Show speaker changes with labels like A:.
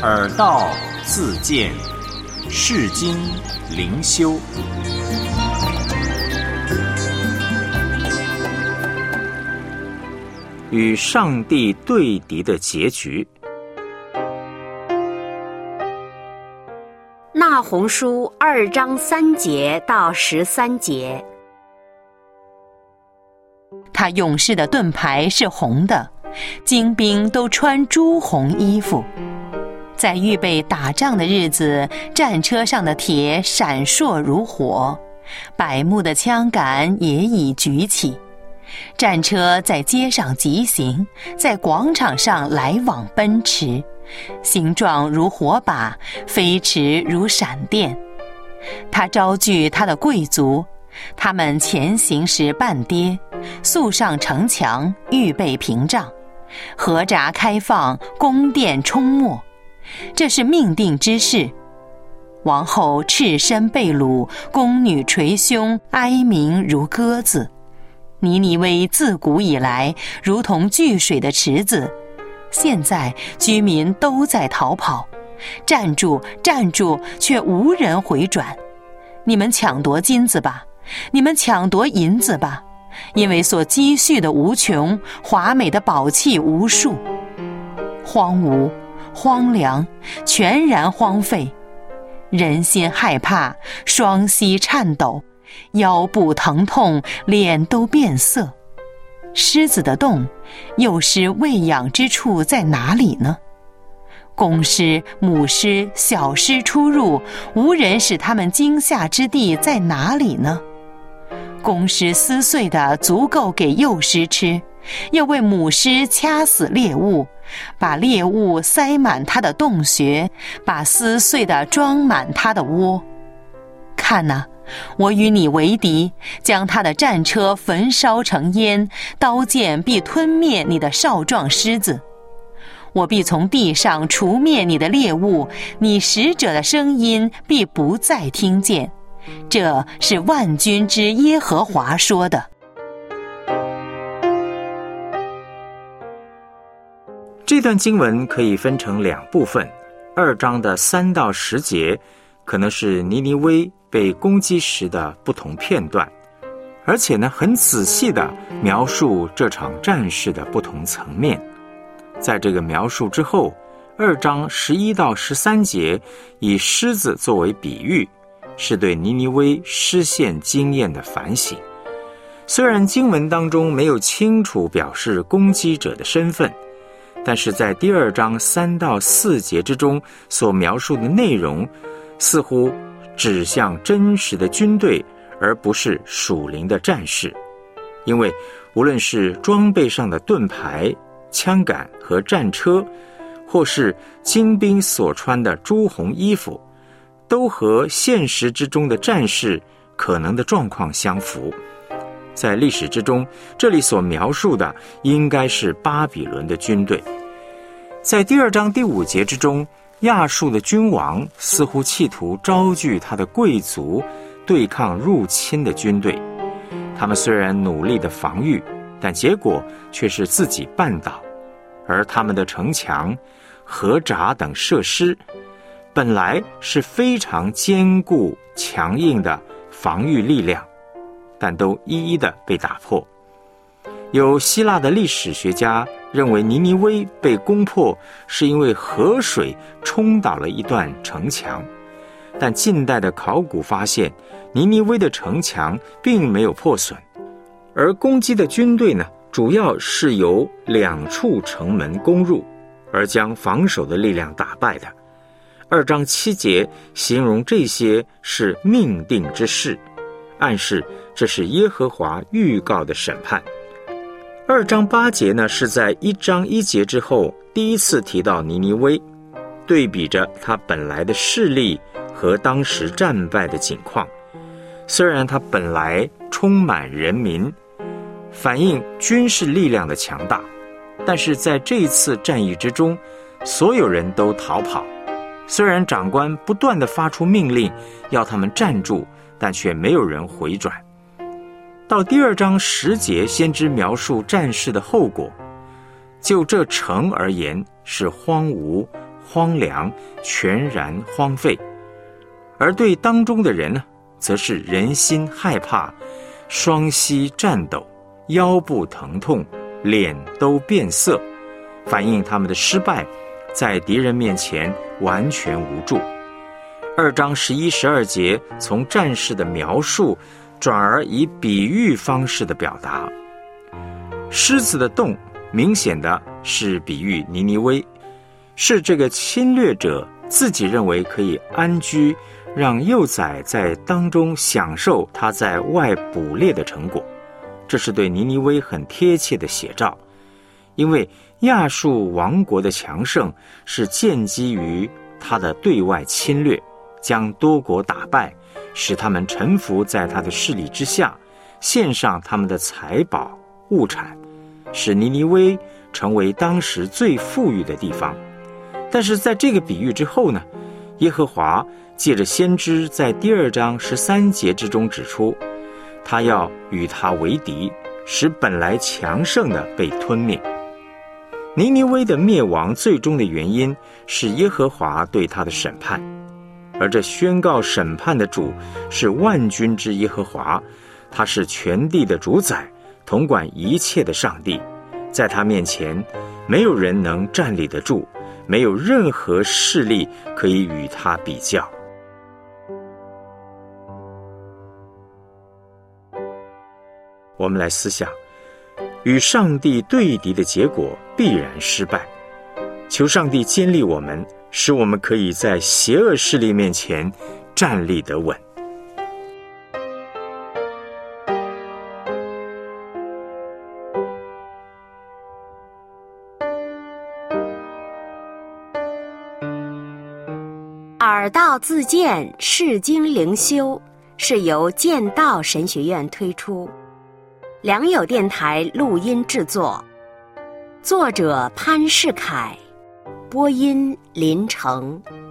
A: 耳道自见，世经灵修。与上帝对敌的结局。
B: 那鸿书2章3节到13节。
C: 他勇士的盾牌是红的，精兵都穿朱红衣服。在预备打仗的日子，战车上的铁闪烁如火，百目的枪杆也已举起。战车在街上疾行，在广场上来往奔驰，形状如火把，飞驰如闪电。他招聚他的贵族，他们前行时半跌，速上城墙，预备屏障，河闸开放，宫殿冲没。这是命定之事。王后赤身被掳，宫女捶胸，哀鸣如鸽子。尼尼微自古以来如同聚水的池子，现在居民都在逃跑，站住站住，却无人回转。你们抢夺金子吧，你们抢夺银子吧，因为所积蓄的无穷，华美的宝器无数。荒芜，荒凉，全然荒废，人心害怕，双膝颤抖，腰部疼痛，脸都变色。狮子的洞，幼狮喂养之处在哪里呢？公狮、母狮、小狮出入，无人使他们惊吓之地在哪里呢？公狮撕碎的足够给幼狮吃，又为母狮掐死猎物，把猎物塞满它的洞穴，把撕碎的装满它的窝。看哪，我与你为敌，将他的战车焚烧成烟，刀剑必吞灭你的少壮狮子。我必从地上除灭你的猎物，你使者的声音必不再听见。这是万军之耶和华说的。
A: 这段经文可以分成2部分，2章的3到10节可能是尼尼微被攻击时的不同片段，而且呢，很仔细地描述这场战事的不同层面。在这个描述之后，2章11到13节以狮子作为比喻，是对尼尼微失陷经验的反省。虽然经文当中没有清楚表示攻击者的身份，但是在第2章3到4节之中所描述的内容，似乎指向真实的军队，而不是属灵的战士。因为无论是装备上的盾牌、枪杆和战车，或是精兵所穿的朱红衣服，都和现实之中的战士可能的状况相符。在历史之中，这里所描述的应该是巴比伦的军队。在第2章第5节之中，亚述的君王似乎企图招聚他的贵族对抗入侵的军队。他们虽然努力的防御，但结果却是自己绊倒。而他们的城墙、河闸等设施本来是非常坚固强硬的防御力量，但都一一的被打破。有希腊的历史学家认为尼尼微被攻破是因为河水冲倒了一段城墙，但近代的考古发现，尼尼微的城墙并没有破损，而攻击的军队呢，主要是由2处城门攻入，而将防守的力量打败的。2章7节形容这些是命定之事，暗示这是耶和华预告的审判。2章8节呢，是在1章1节之后第一次提到尼尼微，对比着他本来的势力和当时战败的景况。虽然他本来充满人民，反映军事力量的强大，但是在这一次战役之中，所有人都逃跑。虽然长官不断地发出命令要他们站住，但却没有人回转。到第2章10节，先知描述战事的后果。就这城而言，是荒芜、 荒凉，全然荒废；而对当中的人呢，则是人心害怕，双膝颤抖，腰部疼痛，脸都变色，反映他们的失败，在敌人面前完全无助。2章11、12节从战士的描述转而以比喻方式的表达。狮子的洞明显的是比喻尼尼微，是这个侵略者自己认为可以安居，让幼崽在当中享受他在外捕猎的成果。这是对尼尼微很贴切的写照，因为亚述王国的强盛是建基于他的对外侵略，将多国打败，使他们臣服在他的势力之下，献上他们的财宝物产，使尼尼微成为当时最富裕的地方。但是在这个比喻之后呢，耶和华借着先知在第2章13节之中指出，他要与他为敌，使本来强盛的被吞灭。尼尼微的灭亡最终的原因是耶和华对他的审判，而这宣告审判的主是万军之耶和华，他是全地的主宰，统管一切的上帝。在他面前没有人能站立得住，没有任何势力可以与他比较。我们来思想，与上帝对敌的结果必然失败。求上帝坚立我们，使我们可以在邪恶势力面前站立得稳。
B: 耳道自荐释经灵修是由剑道神学院推出，良友电台录音制作，作者潘世凯，播音林成。